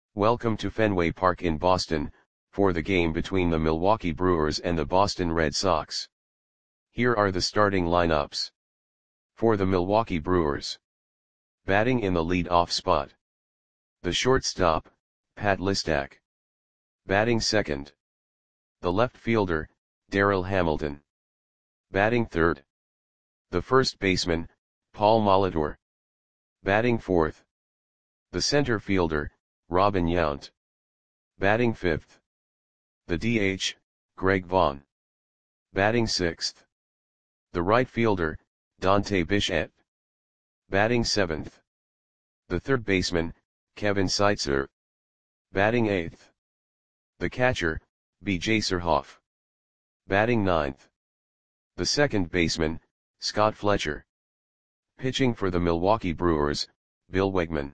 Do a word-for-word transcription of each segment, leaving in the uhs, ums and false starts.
Welcome to Fenway Park in Boston, for the game between the Milwaukee Brewers and the Boston Red Sox. Here are the starting lineups. For the Milwaukee Brewers. Batting in the lead-off spot. The shortstop, Pat Listach. Batting second. The left fielder, Darryl Hamilton. Batting third. The first baseman, Paul Molitor. Batting fourth. The center fielder, Robin Yount. Batting fifth. The D H, Greg Vaughn. Batting sixth. The right fielder, Dante Bichette. Batting seventh. The third baseman, Kevin Seitzer. Batting eighth. The catcher, B J Surhoff. Batting ninth. The second baseman, Scott Fletcher. Pitching for the Milwaukee Brewers, Bill Wegman.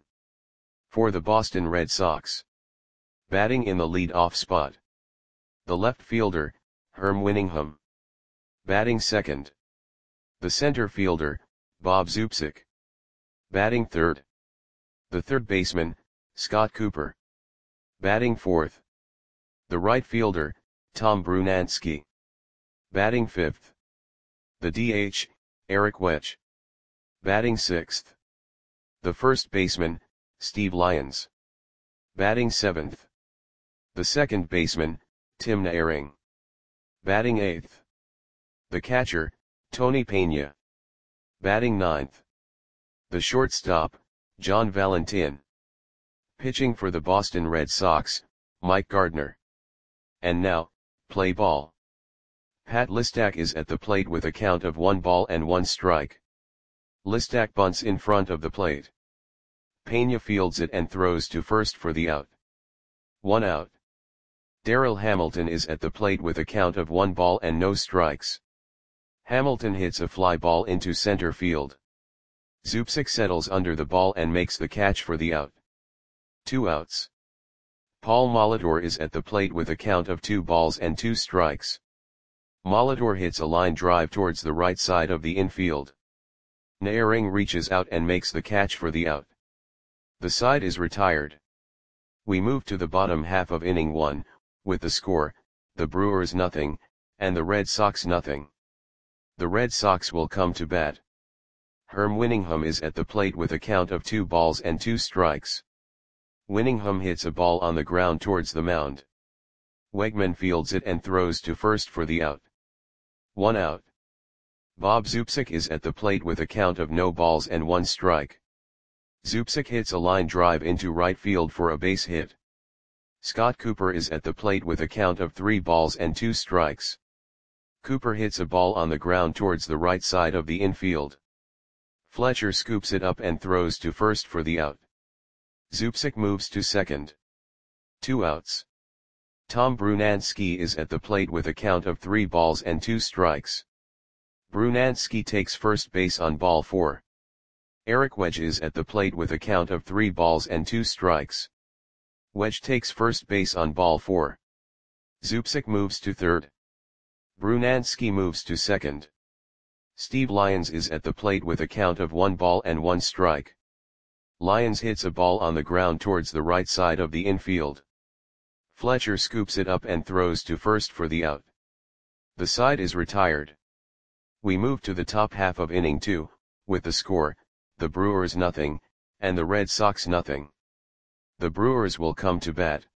For the Boston Red Sox. Batting in the lead-off spot. The left fielder, Herm Winningham. Batting second. The center fielder, Bob Zubcic. Batting third. The third baseman, Scott Cooper. Batting fourth. The right fielder, Tom Brunansky. Batting fifth. The D H, Eric Wedge. Batting sixth. The first baseman, Steve Lyons. Batting seventh. The second baseman, Tim Naehring. Batting eighth. The catcher, Tony Pena. Batting ninth. The shortstop, John Valentin. Pitching for the Boston Red Sox, Mike Gardner. And now, play ball. Pat Listach is at the plate with a count of one ball and one strike. Listach bunts in front of the plate. Pena fields it and throws to first for the out. One out. Darryl Hamilton is at the plate with a count of one ball and no strikes. Hamilton hits a fly ball into center field. Zubcic settles under the ball and makes the catch for the out. Two outs. Paul Molitor is at the plate with a count of two balls and two strikes. Molitor hits a line drive towards the right side of the infield. Naehring reaches out and makes the catch for the out. The side is retired. We move to the bottom half of inning one, with the score, the Brewers nothing, and the Red Sox nothing. The Red Sox will come to bat. Herm Winningham is at the plate with a count of two balls and two strikes. Winningham hits a ball on the ground towards the mound. Wegman fields it and throws to first for the out. One out. Bob Zubcic is at the plate with a count of no balls and one strike. Zubcic hits a line drive into right field for a base hit. Scott Cooper is at the plate with a count of three balls and two strikes. Cooper hits a ball on the ground towards the right side of the infield. Fletcher scoops it up and throws to first for the out. Zubcic moves to second. Two outs. Tom Brunansky is at the plate with a count of three balls and two strikes. Brunansky takes first base on ball four. Eric Wedge is at the plate with a count of three balls and two strikes. Wedge takes first base on ball four. Zubcic moves to third. Brunansky moves to second. Steve Lyons is at the plate with a count of one ball and one strike. Lyons hits a ball on the ground towards the right side of the infield. Fletcher scoops it up and throws to first for the out. The side is retired. We move to the top half of inning two, with the score, the Brewers nothing, and the Red Sox nothing. The Brewers will come to bat.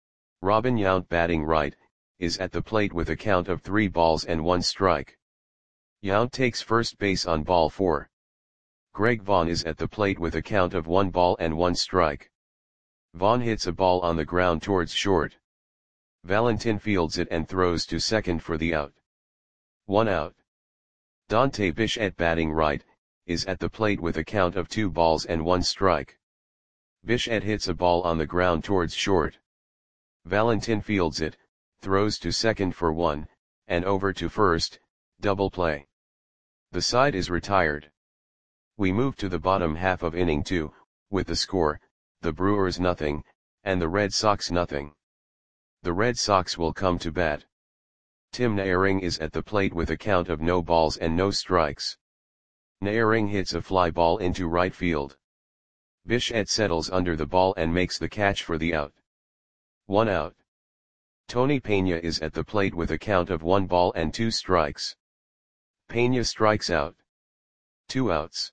Robin Yount batting right, is at the plate with a count of three balls and one strike. Yount takes first base on ball four. Greg Vaughn is at the plate with a count of one ball and one strike. Vaughn hits a ball on the ground towards short. Valentin fields it and throws to second for the out. One out. Dante Bichette batting right, is at the plate with a count of two balls and one strike. Bichette hits a ball on the ground towards short. Valentin fields it, throws to second for one, and over to first, double play. The side is retired. We move to the bottom half of inning two, with the score, the Brewers nothing, and the Red Sox nothing. The Red Sox will come to bat. Tim Naehring is at the plate with a count of no balls and no strikes. Naehring hits a fly ball into right field. Bichette settles under the ball and makes the catch for the out. One out. Tony Peña is at the plate with a count of one ball and two strikes. Peña strikes out. Two outs.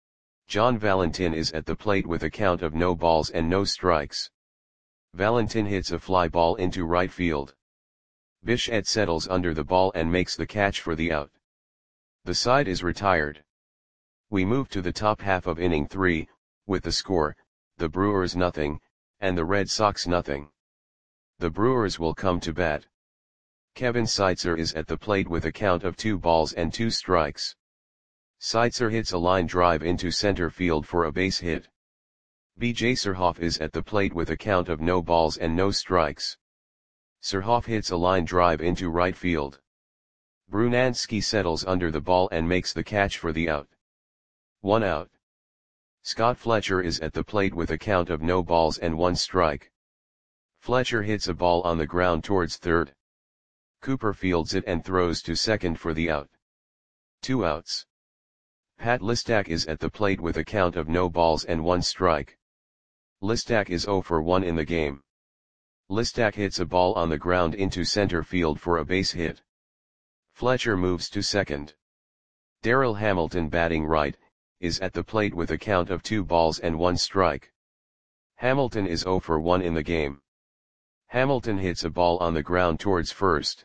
John Valentin is at the plate with a count of no balls and no strikes. Valentin hits a fly ball into right field. Bichette settles under the ball and makes the catch for the out. The side is retired. We move to the top half of inning three, with the score, the Brewers nothing, and the Red Sox nothing. The Brewers will come to bat. Kevin Seitzer is at the plate with a count of two balls and two strikes. Seitzer hits a line drive into center field for a base hit. B J Surhoff is at the plate with a count of no balls and no strikes. Surhoff hits a line drive into right field. Brunansky settles under the ball and makes the catch for the out. One out. Scott Fletcher is at the plate with a count of no balls and one strike. Fletcher hits a ball on the ground towards third. Cooper fields it and throws to second for the out. Two outs. Pat Listak is at the plate with a count of no balls and one strike. Listak is zero for one in the game. Listak hits a ball on the ground into center field for a base hit. Fletcher moves to second. Darrell Hamilton, batting right, is at the plate with a count of two balls and one strike. Hamilton is zero for one in the game. Hamilton hits a ball on the ground towards first.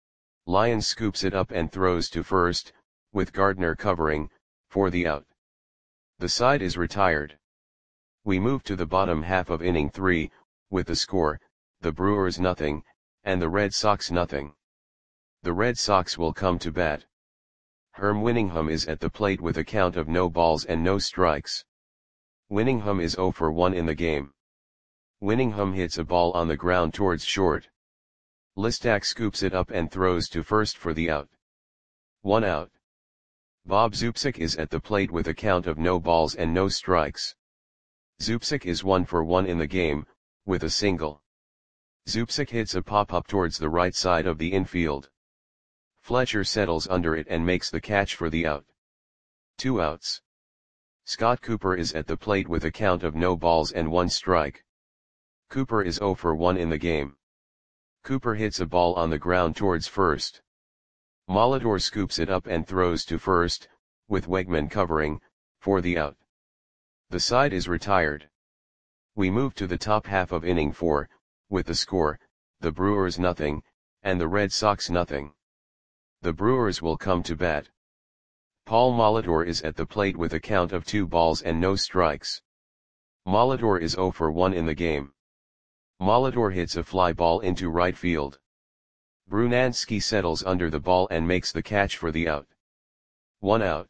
Lyons scoops it up and throws to first, with Gardner covering, for the out. The side is retired. We move to the bottom half of inning three, with the score, the Brewers nothing, and the Red Sox nothing. The Red Sox will come to bat. Herm Winningham is at the plate with a count of no balls and no strikes. Winningham is zero for one in the game. Winningham hits a ball on the ground towards short. Listak scoops it up and throws to first for the out. One out. Bob Zupsik is at the plate with a count of no balls and no strikes. Zupsik is one for one in the game, with a single. Zupsik hits a pop-up towards the right side of the infield. Fletcher settles under it and makes the catch for the out. Two outs. Scott Cooper is at the plate with a count of no balls and one strike. Cooper is zero for one in the game. Cooper hits a ball on the ground towards first. Molitor scoops it up and throws to first, with Wegman covering, for the out. The side is retired. We move to the top half of inning four, with the score, the Brewers nothing, and the Red Sox nothing. The Brewers will come to bat. Paul Molitor is at the plate with a count of two balls and no strikes. Molitor is zero for one in the game. Molitor hits a fly ball into right field. Brunansky settles under the ball and makes the catch for the out. One out.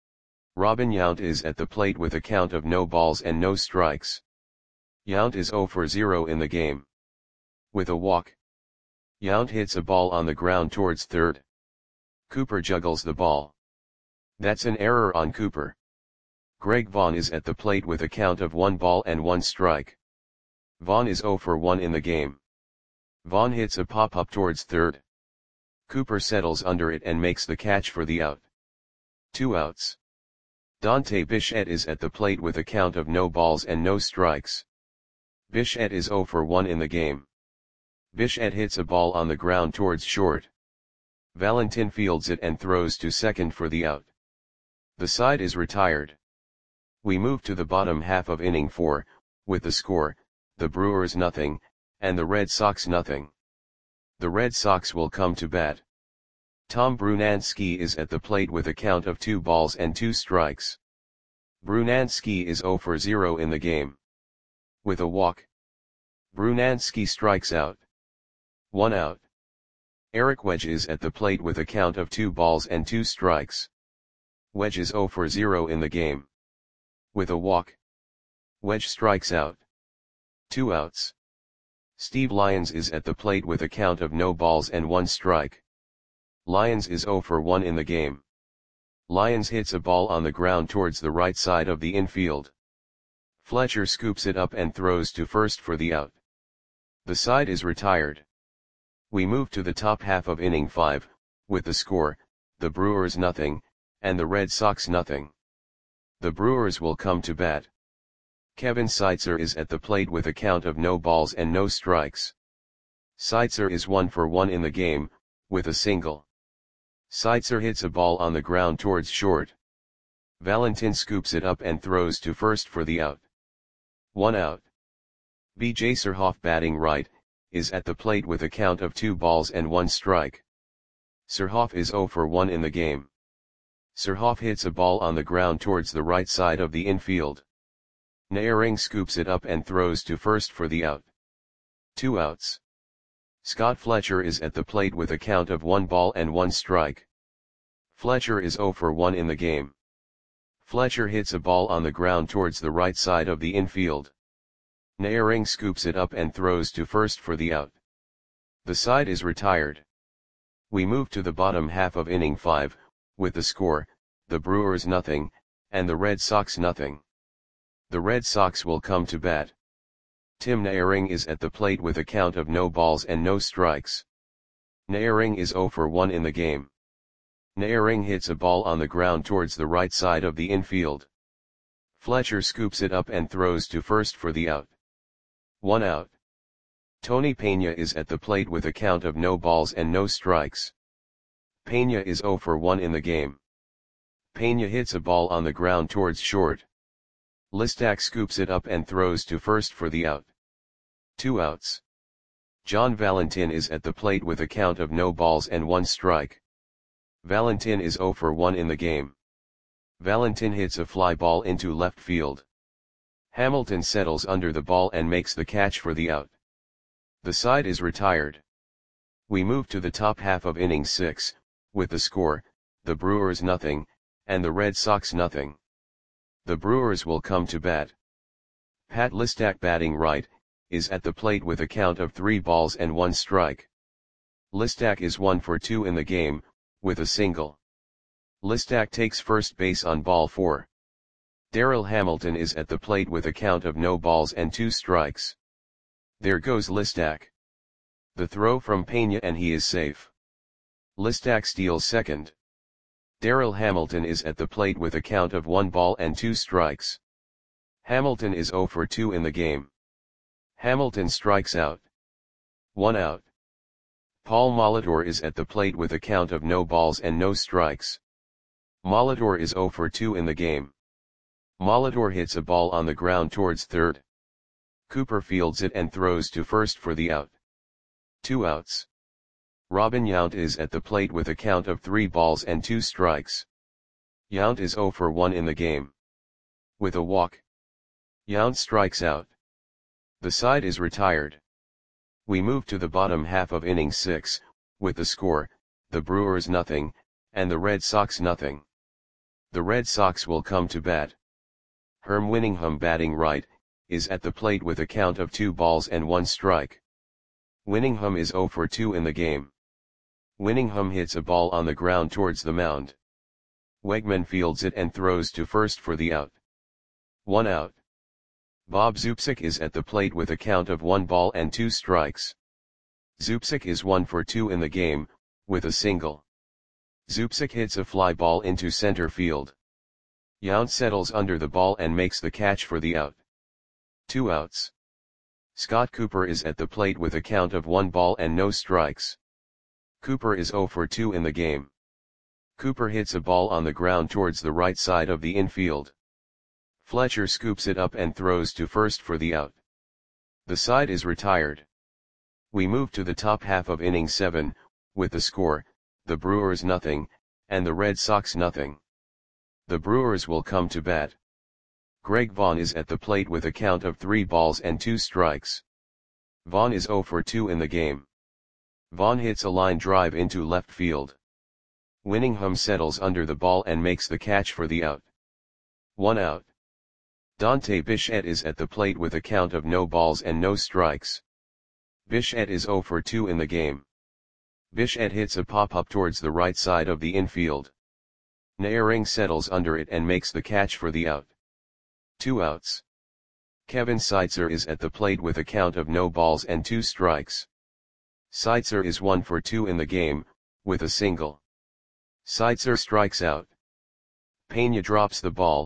Robin Yount is at the plate with a count of no balls and no strikes. Yount is zero for zero in the game. With a walk. Yount hits a ball on the ground towards third. Cooper juggles the ball. That's an error on Cooper. Greg Vaughn is at the plate with a count of one ball and one strike. Vaughn is zero for one in the game. Vaughn hits a pop-up towards third. Cooper settles under it and makes the catch for the out. Two outs. Dante Bichette is at the plate with a count of no balls and no strikes. Bichette is zero for one in the game. Bichette hits a ball on the ground towards short. Valentin fields it and throws to second for the out. The side is retired. We move to the bottom half of inning four, with the score, the Brewers nothing, and the Red Sox nothing. The Red Sox will come to bat. Tom Brunansky is at the plate with a count of two balls and two strikes. Brunansky is zero for zero in the game. With a walk. Brunansky strikes out. One out. Eric Wedge is at the plate with a count of two balls and two strikes. Wedge is zero for zero in the game. With a walk. Wedge strikes out. Two outs. Steve Lyons is at the plate with a count of no balls and one strike. Lyons is zero for one in the game. Lyons hits a ball on the ground towards the right side of the infield. Fletcher scoops it up and throws to first for the out. The side is retired. We move to the top half of inning five, with the score, the Brewers nothing, and the Red Sox nothing. The Brewers will come to bat. Kevin Seitzer is at the plate with a count of no balls and no strikes. Seitzer is one for one in the game, with a single. Seitzer hits a ball on the ground towards short. Valentin scoops it up and throws to first for the out. One out. B J Surhoff, batting right, is at the plate with a count of two balls and one strike. Surhoff is zero for one in the game. Surhoff hits a ball on the ground towards the right side of the infield. Naehring scoops it up and throws to first for the out. Two outs. Scott Fletcher is at the plate with a count of one ball and one strike. Fletcher is zero for one in the game. Fletcher hits a ball on the ground towards the right side of the infield. Naehring scoops it up and throws to first for the out. The side is retired. We move to the bottom half of inning five, with the score, the Brewers nothing, and the Red Sox nothing. The Red Sox will come to bat. Tim Naehring is at the plate with a count of no balls and no strikes. Naehring is zero for one in the game. Naehring hits a ball on the ground towards the right side of the infield. Fletcher scoops it up and throws to first for the out. One out. Tony Pena is at the plate with a count of no balls and no strikes. Pena is zero for one in the game. Pena hits a ball on the ground towards short. Listak scoops it up and throws to first for the out. Two outs. John Valentin is at the plate with a count of no balls and one strike. Valentin is zero for one in the game. Valentin hits a fly ball into left field. Hamilton settles under the ball and makes the catch for the out. The side is retired. We move to the top half of inning six, with the score, the Brewers nothing, and the Red Sox nothing. The Brewers will come to bat. Pat Listak, batting right, is at the plate with a count of three balls and one strike. Listak is one for two in the game, with a single. Listak takes first base on ball four. Darryl Hamilton is at the plate with a count of no balls and two strikes. There goes Listak. The throw from Pena and he is safe. Listak steals second. Darryl Hamilton is at the plate with a count of one ball and two strikes. Hamilton is zero for two in the game. Hamilton strikes out. One out. Paul Molitor is at the plate with a count of no balls and no strikes. Molitor is zero for two in the game. Molitor hits a ball on the ground towards third. Cooper fields it and throws to first for the out. Two outs. Robin Yount is at the plate with a count of three balls and two strikes. Yount is zero for one in the game. With a walk. Yount strikes out. The side is retired. We move to the bottom half of inning six, with the score, the Brewers nothing, and the Red Sox nothing. The Red Sox will come to bat. Herm Winningham, batting right, is at the plate with a count of two balls and one strike. Winningham is zero for two in the game. Winningham hits a ball on the ground towards the mound. Wegman fields it and throws to first for the out. One out. Bob Zupsik is at the plate with a count of one ball and two strikes. Zupsik is one for two in the game, with a single. Zupsik hits a fly ball into center field. Yount settles under the ball and makes the catch for the out. Two outs. Scott Cooper is at the plate with a count of one ball and no strikes. Cooper is zero for two in the game. Cooper hits a ball on the ground towards the right side of the infield. Fletcher scoops it up and throws to first for the out. The side is retired. We move to the top half of inning seven, with the score, the Brewers nothing, and the Red Sox nothing. The Brewers will come to bat. Greg Vaughn is at the plate with a count of three balls and two strikes. Vaughn is zero for two in the game. Vaughn hits a line drive into left field. Winningham settles under the ball and makes the catch for the out. One out. Dante Bichette is at the plate with a count of no balls and no strikes. Bichette is zero for two in the game. Bichette hits a pop-up towards the right side of the infield. Naehring settles under it and makes the catch for the out. Two outs. Kevin Seitzer is at the plate with a count of no balls and two strikes. Seitzer is one for two in the game, with a single. Seitzer strikes out. Pena drops the ball,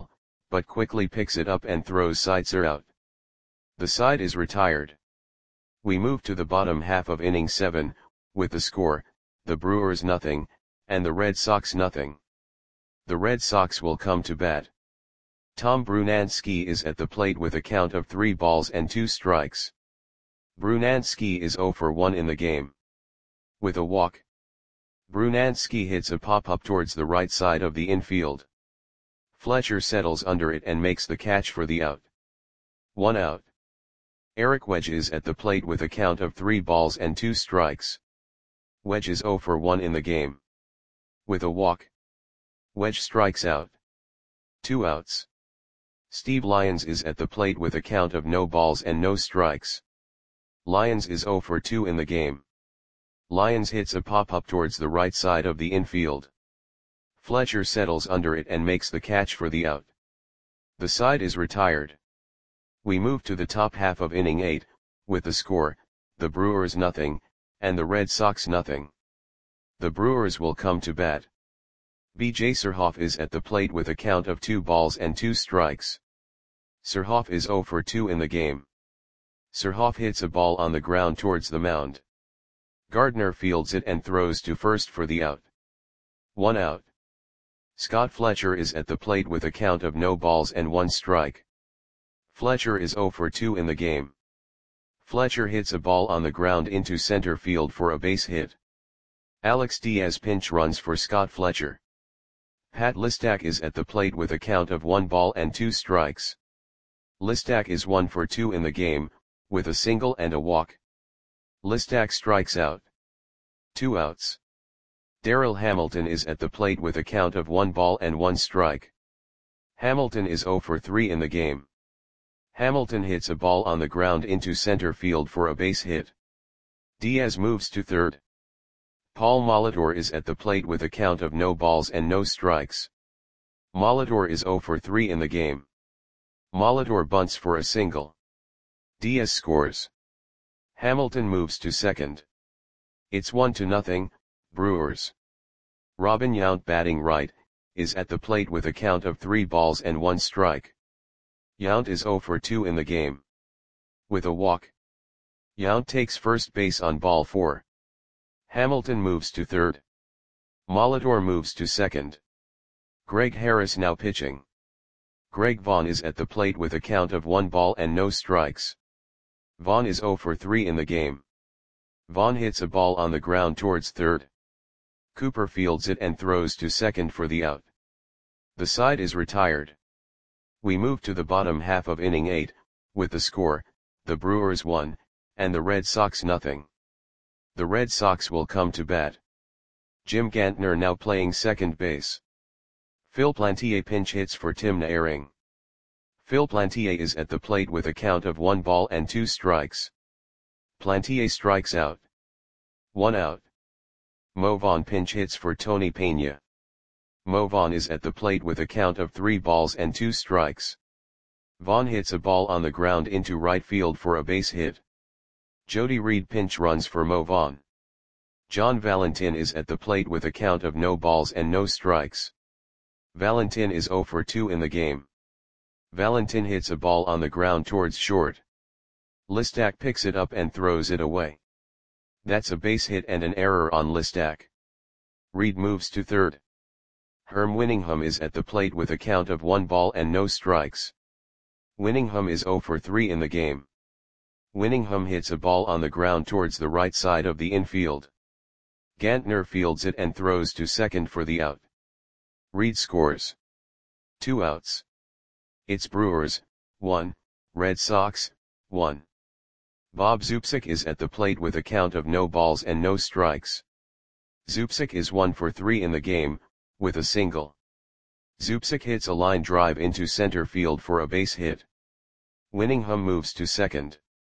but quickly picks it up and throws Seitzer out. The side is retired. We move to the bottom half of inning seven, with the score, the Brewers nothing, and the Red Sox nothing. The Red Sox will come to bat. Tom Brunansky is at the plate with a count of three balls and two strikes. Brunansky is oh for one in the game. With a walk, Brunansky hits a pop-up towards the right side of the infield. Fletcher settles under it and makes the catch for the out. One out. Eric Wedge is at the plate with a count of three balls and two strikes. Wedge is oh for one in the game. With a walk, Wedge strikes out. Two outs. Steve Lyons is at the plate with a count of no balls and no strikes. Lyons is oh for two in the game. Lyons hits a pop-up towards the right side of the infield. Fletcher settles under it and makes the catch for the out. The side is retired. We move to the top half of inning eight, with the score, the Brewers nothing, and the Red Sox nothing. The Brewers will come to bat. B J Surhoff is at the plate with a count of two balls and two strikes. Surhoff is oh for two in the game. Surhoff hits a ball on the ground towards the mound. Gardner fields it and throws to first for the out. One out. Scott Fletcher is at the plate with a count of no balls and one strike. Fletcher is oh for two in the game. Fletcher hits a ball on the ground into center field for a base hit. Alex Diaz pinch runs for Scott Fletcher. Pat Listak is at the plate with a count of one ball and two strikes. Listak is one for two in the game, with a single and a walk. Listak strikes out. Two outs. Darryl Hamilton is at the plate with a count of one ball and one strike. Hamilton is oh for three in the game. Hamilton hits a ball on the ground into center field for a base hit. Diaz moves to third. Paul Molitor is at the plate with a count of no balls and no strikes. Molitor is oh for three in the game. Molitor bunts for a single. Diaz scores. Hamilton moves to second. It's one to nothing, Brewers. Robin Yount, batting right, is at the plate with a count of three balls and one strike. Yount is oh for two in the game. With a walk, Yount takes first base on ball four. Hamilton moves to third. Molitor moves to second. Greg Harris now pitching. Greg Vaughn is at the plate with a count of one ball and no strikes. Vaughn is oh for three in the game. Vaughn hits a ball on the ground towards third. Cooper fields it and throws to second for the out. The side is retired. We move to the bottom half of inning eight, with the score, the Brewers one, and the Red Sox nothing. The Red Sox will come to bat. Jim Gantner now playing second base. Phil Plantier pinch hits for Tim Naehring. Phil Plantier is at the plate with a count of one ball and two strikes. Plantier strikes out. One out. Mo Vaughn pinch hits for Tony Pena. Mo Vaughn is at the plate with a count of three balls and two strikes. Vaughn hits a ball on the ground into right field for a base hit. Jody Reed pinch runs for Mo Vaughn. John Valentin is at the plate with a count of no balls and no strikes. Valentin is oh for two in the game. Valentin hits a ball on the ground towards short. Listak picks it up and throws it away. That's a base hit and an error on Listak. Reed moves to third. Herm Winningham is at the plate with a count of one ball and no strikes. Winningham is oh for three in the game. Winningham hits a ball on the ground towards the right side of the infield. Gantner fields it and throws to second for the out. Reed scores. Two outs. It's Brewers, one, Red Sox, one. Bob Zupsik is at the plate with a count of no balls and no strikes. Zupsik is one for three in the game, with a single. Zupsik hits a line drive into center field for a base hit. Winningham moves to second.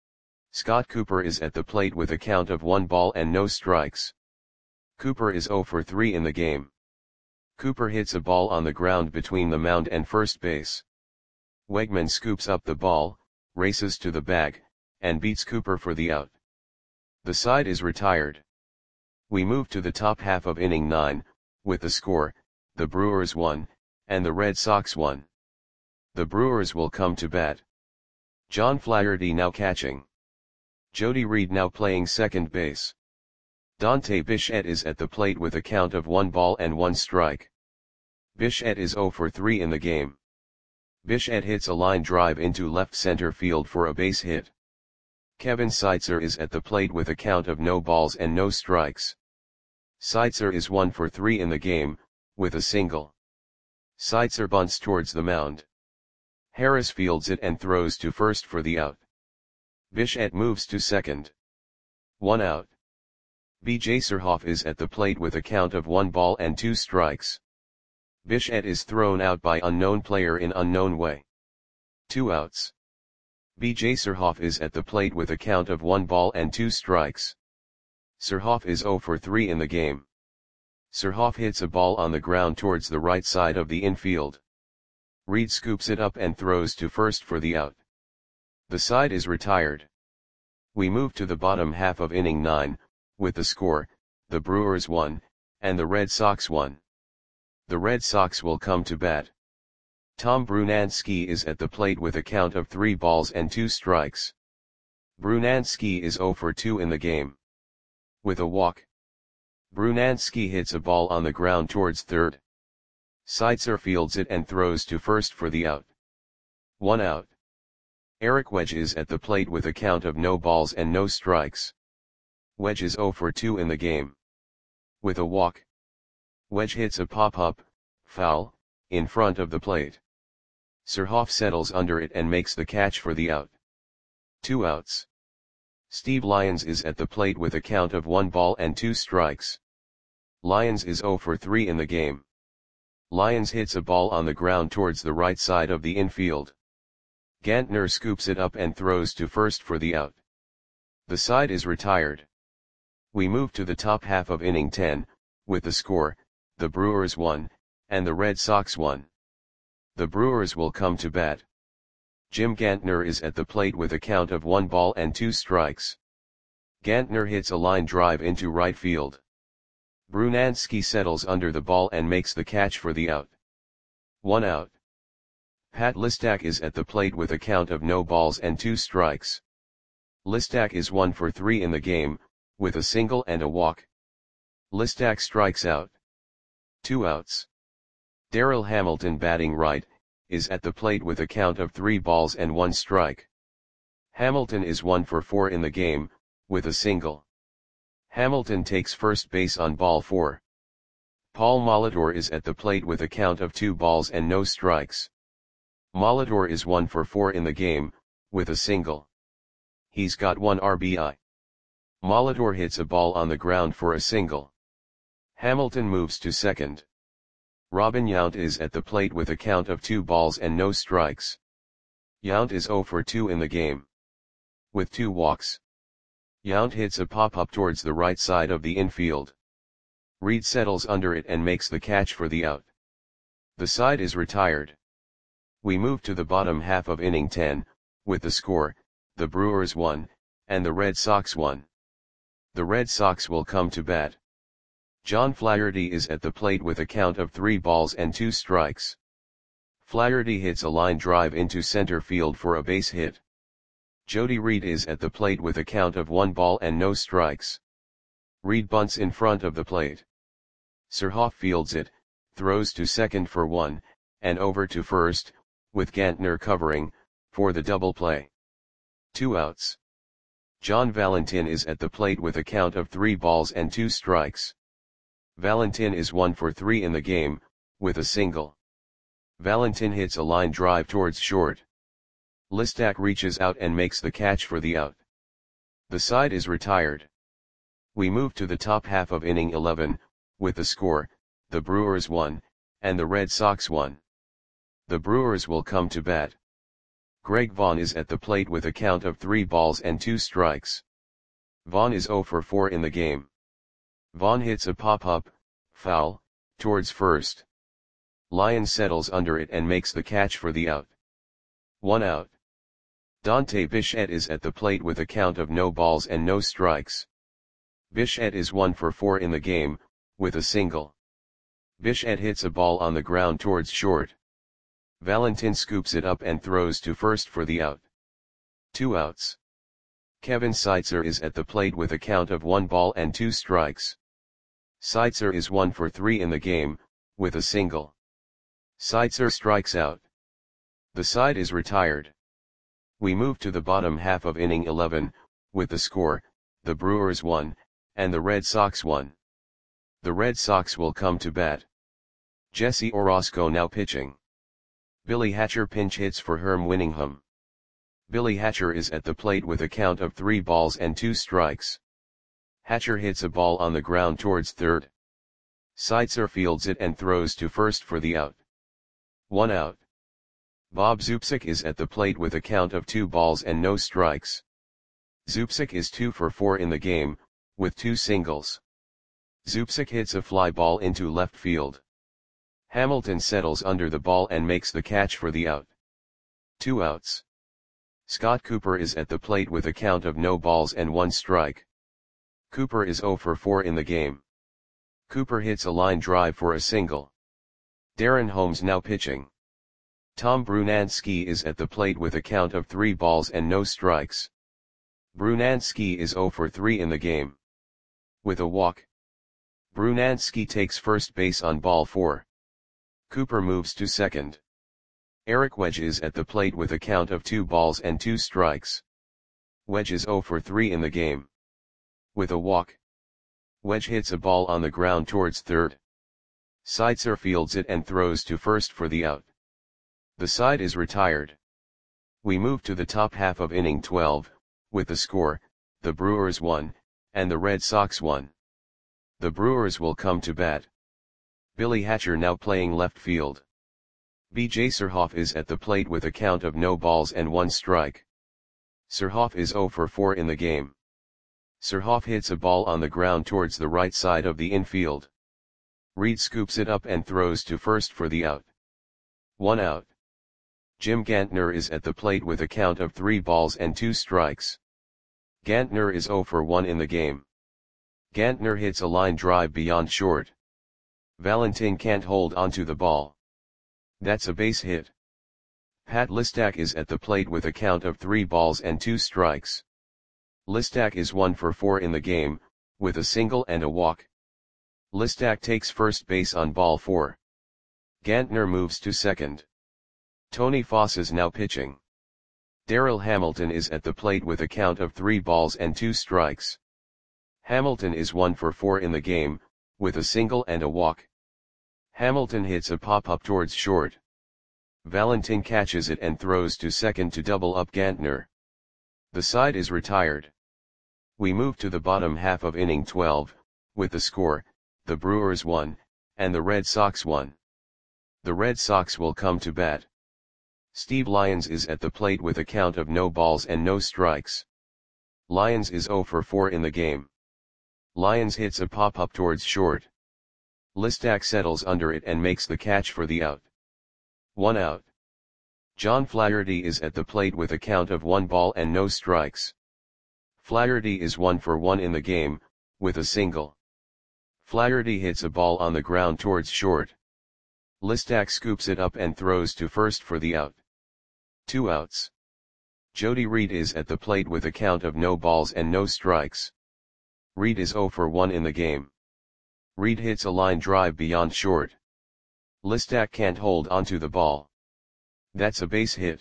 Scott Cooper is at the plate with a count of one ball and no strikes. Cooper is oh for three in the game. Cooper hits a ball on the ground between the mound and first base. Wegman scoops up the ball, races to the bag, and beats Cooper for the out. The side is retired. We move to the top half of inning nine, with the score, the Brewers one, and the Red Sox one. The Brewers will come to bat. John Flaherty now catching. Jody Reed now playing second base. Dante Bichette is at the plate with a count of one ball and one strike. Bichette is zero for three in the game. Bichette hits a line drive into left center field for a base hit. Kevin Seitzer is at the plate with a count of no balls and no strikes. Seitzer is one for three in the game, with a single. Seitzer bunts towards the mound. Harris fields it and throws to first for the out. Bichette moves to second. One out. B J Surhoff is at the plate with a count of one ball and two strikes. Bichette is thrown out by unknown player in unknown way. Two outs. B J Surhoff is at the plate with a count of one ball and two strikes. Surhoff is zero for three in the game. Surhoff hits a ball on the ground towards the right side of the infield. Reed scoops it up and throws to first for the out. The side is retired. We move to the bottom half of inning nine, with the score, the Brewers one, and the Red Sox one. The Red Sox will come to bat. Tom Brunansky is at the plate with a count of three balls and two strikes. Brunansky is zero for two in the game. With a walk. Brunansky hits a ball on the ground towards third. Seitzer fields it and throws to first for the out. One out. Eric Wedge is at the plate with a count of no balls and no strikes. Wedge is zero for two in the game. With a walk. Wedge hits a pop-up, foul, in front of the plate. Surhoff settles under it and makes the catch for the out. Two outs. Steve Lyons is at the plate with a count of one ball and two strikes. Lyons is zero for three in the game. Lyons hits a ball on the ground towards the right side of the infield. Gantner scoops it up and throws to first for the out. The side is retired. We move to the top half of inning ten, with the score, the Brewers one, and the Red Sox one. The Brewers will come to bat. Jim Gantner is at the plate with a count of one ball and two strikes. Gantner hits a line drive into right field. Brunansky settles under the ball and makes the catch for the out. One out. Pat Listak is at the plate with a count of no balls and two strikes. Listak is one for three in the game, with a single and a walk. Listak strikes out. Two outs. Darryl Hamilton, batting right, is at the plate with a count of three balls and one strike. Hamilton is one for four in the game, with a single. Hamilton takes first base on ball four. Paul Molitor is at the plate with a count of two balls and no strikes. Molitor is one for four in the game, with a single. He's got one R B I. Molitor hits a ball on the ground for a single. Hamilton moves to second. Robin Yount is at the plate with a count of two balls and no strikes. Yount is zero for two in the game. With two walks. Yount hits a pop-up towards the right side of the infield. Reed settles under it and makes the catch for the out. The side is retired. We move to the bottom half of inning ten, with the score, the Brewers one, and the Red Sox one. The Red Sox will come to bat. John Flaherty is at the plate with a count of three balls and two strikes. Flaherty hits a line drive into center field for a base hit. Jody Reed is at the plate with a count of one ball and no strikes. Reed bunts in front of the plate. Surhoff fields it, throws to second for one, and over to first, with Gantner covering, for the double play. Two outs. John Valentin is at the plate with a count of three balls and two strikes. Valentin is one for three in the game, with a single. Valentin hits a line drive towards short. Listak reaches out and makes the catch for the out. The side is retired. We move to the top half of inning eleven, with the score, the Brewers one, and the Red Sox one. The Brewers will come to bat. Greg Vaughn is at the plate with a count of three balls and two strikes. Vaughn is zero for four in the game. Vaughn hits a pop-up, foul, towards first. Lyons settles under it and makes the catch for the out. One out. Dante Bichette is at the plate with a count of no balls and no strikes. Bichette is one for four in the game, with a single. Bichette hits a ball on the ground towards short. Valentin scoops it up and throws to first for the out. Two outs. Kevin Seitzer is at the plate with a count of one ball and two strikes. Seitzer is one for three in the game, with a single. Seitzer strikes out. The side is retired. We move to the bottom half of inning eleven, with the score, the Brewers won, and the Red Sox won. The Red Sox will come to bat. Jesse Orosco now pitching. Billy Hatcher pinch hits for Herm Winningham. Billy Hatcher is at the plate with a count of three balls and two strikes. Hatcher hits a ball on the ground towards third. Seitzer fields it and throws to first for the out. One out. Bob Zupsik is at the plate with a count of two balls and no strikes. Zupsik is two for four in the game, with two singles. Zupsik hits a fly ball into left field. Hamilton settles under the ball and makes the catch for the out. Two outs. Scott Cooper is at the plate with a count of no balls and one strike. Cooper is zero for four in the game. Cooper hits a line drive for a single. Darren Holmes now pitching. Tom Brunansky is at the plate with a count of three balls and no strikes. Brunansky is zero for three in the game. With a walk. Brunansky takes first base on ball four. Cooper moves to second. Eric Wedge is at the plate with a count of two balls and two strikes. Wedge is zero for three in the game. With a walk. Wedge hits a ball on the ground towards third. Seitzer fields it and throws to first for the out. The side is retired. We move to the top half of inning twelve, with the score, the Brewers won, and the Red Sox won. The Brewers will come to bat. Billy Hatcher now playing left field. B J Surhoff is at the plate with a count of no balls and one strike. Surhoff is zero for four in the game. Surhoff hits a ball on the ground towards the right side of the infield. Reed scoops it up and throws to first for the out. One out. Jim Gantner is at the plate with a count of three balls and two strikes. Gantner is zero for one in the game. Gantner hits a line drive beyond short. Valentin can't hold onto the ball. That's a base hit. Pat Listak is at the plate with a count of three balls and two strikes. Listak is one for four in the game, with a single and a walk. Listak takes first base on ball four. Gantner moves to second. Tony Foss is now pitching. Darryl Hamilton is at the plate with a count of three balls and two strikes. Hamilton is one for four in the game, with a single and a walk. Hamilton hits a pop-up towards short. Valentin catches it and throws to second to double up Gantner. The side is retired. We move to the bottom half of inning twelve, with the score, the Brewers won, and the Red Sox won. The Red Sox will come to bat. Steve Lyons is at the plate with a count of no balls and no strikes. Lyons is zero for four in the game. Lyons hits a pop-up towards short. Listak settles under it and makes the catch for the out. One out. John Flaherty is at the plate with a count of one ball and no strikes. Flaherty is one for one in the game, with a single. Flaherty hits a ball on the ground towards short. Listak scoops it up and throws to first for the out. Two outs. Jody Reed is at the plate with a count of no balls and no strikes. Reed is zero for one in the game. Reed hits a line drive beyond short. Listak can't hold onto the ball. That's a base hit.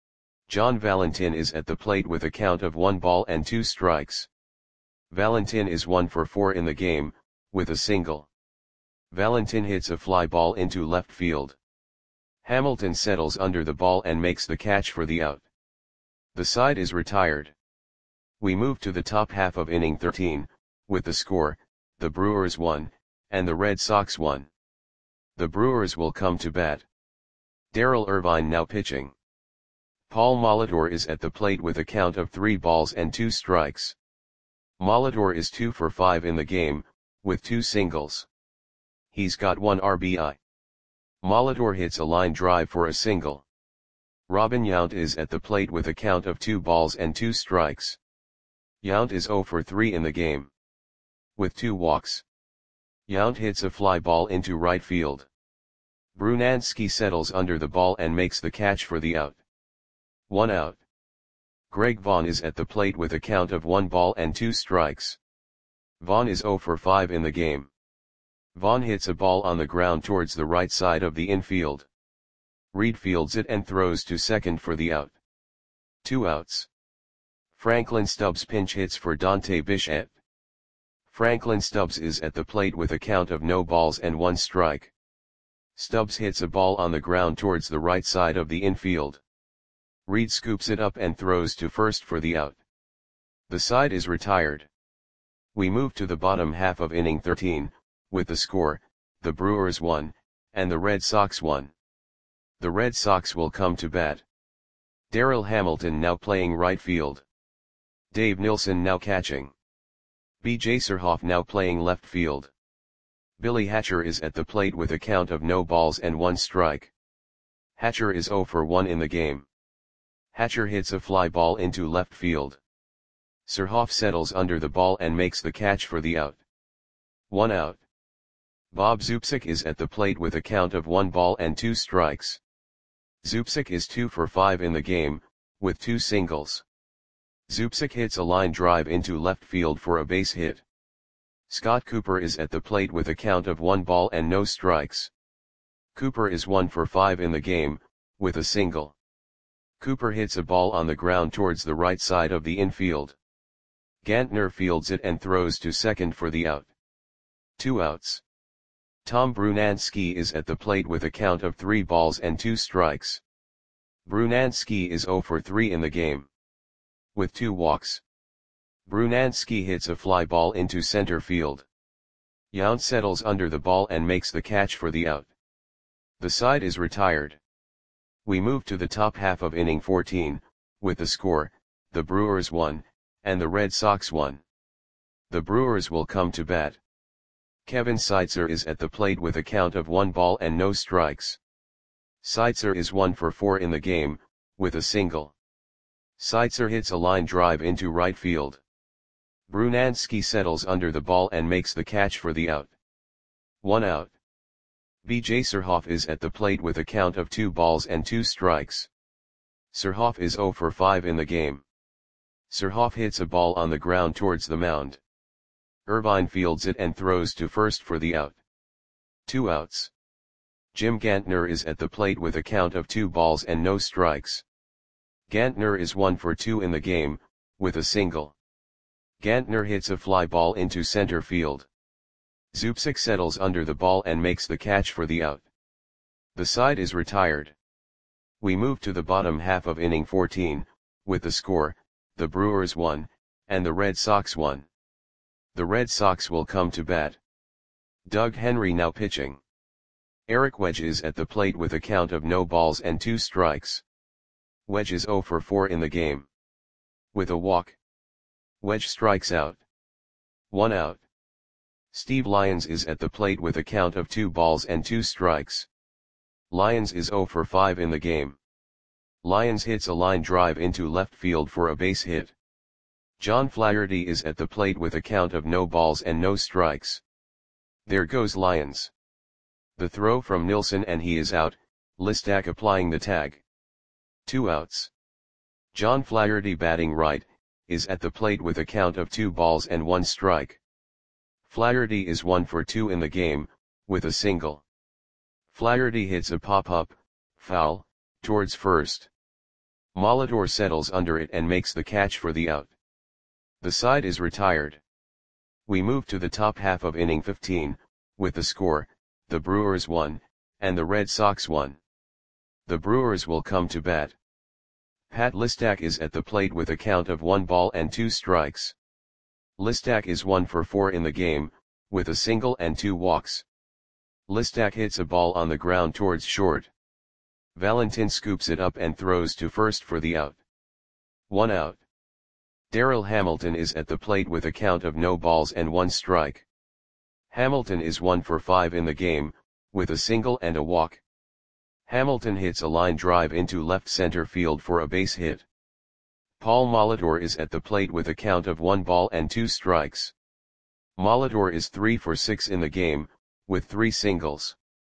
John Valentin is at the plate with a count of one ball and two strikes. Valentin is one for four in the game, with a single. Valentin hits a fly ball into left field. Hamilton settles under the ball and makes the catch for the out. The side is retired. We move to the top half of inning thirteen, with the score, the Brewers won, and the Red Sox won. The Brewers will come to bat. Darrell Irvine now pitching. Paul Molitor is at the plate with a count of three balls and two strikes. Molitor is two for five in the game, with two singles. He's got one R B I. Molitor hits a line drive for a single. Robin Yount is at the plate with a count of two balls and two strikes. Yount is zero for three in the game. With two walks. Yount hits a fly ball into right field. Brunansky settles under the ball and makes the catch for the out. One out. Greg Vaughn is at the plate with a count of one ball and two strikes. Vaughn is zero for five in the game. Vaughn hits a ball on the ground towards the right side of the infield. Reed fields it and throws to second for the out. Two outs. Franklin Stubbs pinch hits for Dante Bichette. Franklin Stubbs is at the plate with a count of no balls and one strike. Stubbs hits a ball on the ground towards the right side of the infield. Reed scoops it up and throws to first for the out. The side is retired. We move to the bottom half of inning thirteen, with the score, the Brewers won, and the Red Sox won. The Red Sox will come to bat. Darryl Hamilton now playing right field. Dave Nilsson now catching. B J Surhoff now playing left field. Billy Hatcher is at the plate with a count of no balls and one strike. Hatcher is zero for one in the game. Hatcher hits a fly ball into left field. Surhoff settles under the ball and makes the catch for the out. One out. Bob Zupsik is at the plate with a count of one ball and two strikes. Zupsik is two for five in the game, with two singles. Zupsik hits a line drive into left field for a base hit. Scott Cooper is at the plate with a count of one ball and no strikes. Cooper is one for five in the game, with a single. Cooper hits a ball on the ground towards the right side of the infield. Gantner fields it and throws to second for the out. Two outs. Tom Brunansky is at the plate with a count of three balls and two strikes. Brunansky is zero for three in the game. With two walks. Brunansky hits a fly ball into center field. Yount settles under the ball and makes the catch for the out. The side is retired. We move to the top half of inning fourteen, with the score, the Brewers won, and the Red Sox won. The Brewers will come to bat. Kevin Seitzer is at the plate with a count of one ball and no strikes. Seitzer is one for four in the game, with a single. Seitzer hits a line drive into right field. Brunansky settles under the ball and makes the catch for the out. One out. B J Surhoff is at the plate with a count of two balls and two strikes. Surhoff is zero for five in the game. Surhoff hits a ball on the ground towards the mound. Irvine fields it and throws to first for the out. Two outs. Jim Gantner is at the plate with a count of two balls and no strikes. Gantner is one for two in the game, with a single. Gantner hits a fly ball into center field. Zupsik settles under the ball and makes the catch for the out. The side is retired. We move to the bottom half of inning fourteen, with the score, the Brewers won, and the Red Sox won. The Red Sox will come to bat. Doug Henry now pitching. Eric Wedge is at the plate with a count of no balls and two strikes. Wedge is zero for four in the game. With a walk. Wedge strikes out. One out. Steve Lyons is at the plate with a count of two balls and two strikes. Lyons is zero for five in the game. Lyons hits a line drive into left field for a base hit. John Flaherty is at the plate with a count of no balls and no strikes. There goes Lyons. The throw from Nilsson and he is out, Listak applying the tag. Two outs. John Flaherty batting right, is at the plate with a count of two balls and one strike. Flaherty is one for two in the game, with a single. Flaherty hits a pop-up, foul, towards first. Molitor settles under it and makes the catch for the out. The side is retired. We move to the top half of inning fifteen, with the score, the Brewers won, and the Red Sox won. The Brewers will come to bat. Pat Listak is at the plate with a count of one ball and two strikes. Listak is one for four in the game, with a single and two walks. Listak hits a ball on the ground towards short. Valentin scoops it up and throws to first for the out. One out. Darryl Hamilton is at the plate with a count of no balls and one strike. Hamilton is one for five in the game, with a single and a walk. Hamilton hits a line drive into left center field for a base hit. Paul Molitor is at the plate with a count of one ball and two strikes. Molitor is three for six in the game, with three singles.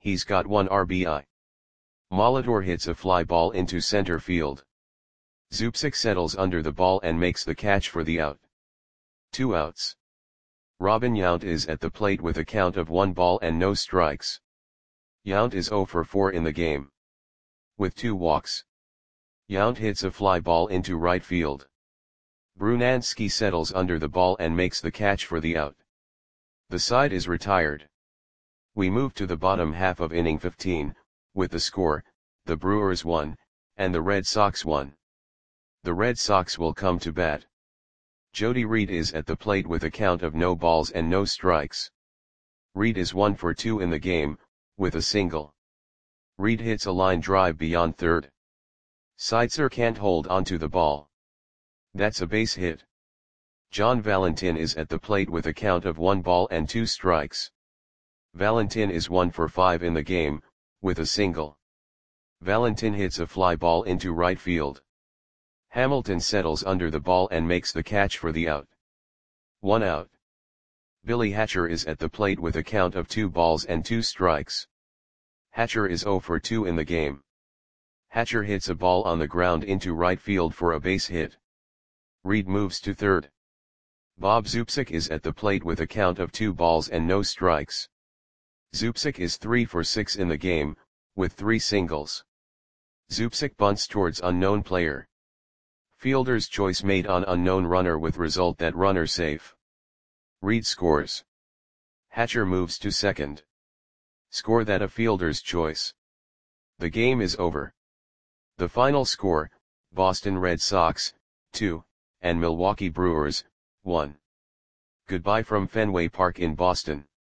he's got one R B I. Molitor hits a fly ball into center field. Zubcic settles under the ball and makes the catch for the out. Two outs. Robin Yount is at the plate with a count of one ball and no strikes. Yount is zero for four in the game. With two walks. Yount hits a fly ball into right field. Brunansky settles under the ball and makes the catch for the out. The side is retired. We move to the bottom half of inning fifteen, with the score, the Brewers won, and the Red Sox won. The Red Sox will come to bat. Jody Reed is at the plate with a count of no balls and no strikes. Reed is one for two in the game, with a single. Reed hits a line drive beyond third. Seitzer can't hold onto the ball. That's a base hit. John Valentin is at the plate with a count of one ball and two strikes. Valentin is one for five in the game, with a single. Valentin hits a fly ball into right field. Hamilton settles under the ball and makes the catch for the out. One out. Billy Hatcher is at the plate with a count of two balls and two strikes. Hatcher is zero for two in the game. Hatcher hits a ball on the ground into right field for a base hit. Reed moves to third. Bob Zubcic is at the plate with a count of two balls and no strikes. Zubcic is three for six in the game, with three singles. Zubcic bunts towards unknown player. Fielder's choice made on unknown runner with result that runner safe. Reed scores. Hatcher moves to second. Score that a fielder's choice. The game is over. The final score, Boston Red Sox, two, and Milwaukee Brewers, one. Goodbye from Fenway Park in Boston.